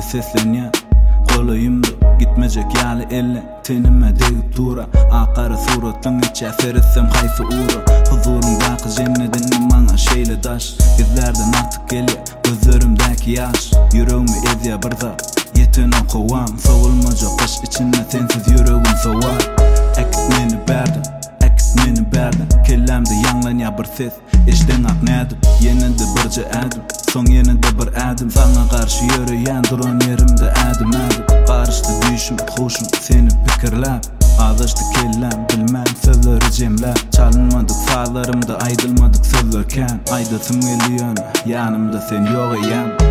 seslenýän Golayımda gitmejek ýaly elle tenime degip dura Akara suratlaň içe seretsem haýsy ura Huzuruňdaky jemnedin maňa şeýle daş Gözlerden atyk gelýär gözlerimdäki ýaş Yüreğimi ezýär bir zat ýetinen kowam Sowulmajak baş içinde sensiz yüregim sowar Ekit meni berdin Kellemde ýanglanýar bir ses Eşden ak nädim Yeninde birce ädim Soň yeninde bir ädim Saňa garşy ýöreýän duran ýerimde ädim Garşdy düşüm, hoşum seni pikirläp Azyşdy kellem bilmän sözleri jemläp Çalynmadyk sazlarymda aýdylmadyk sözler kän Aýdasym gelýän ýanymda sen ýok eýem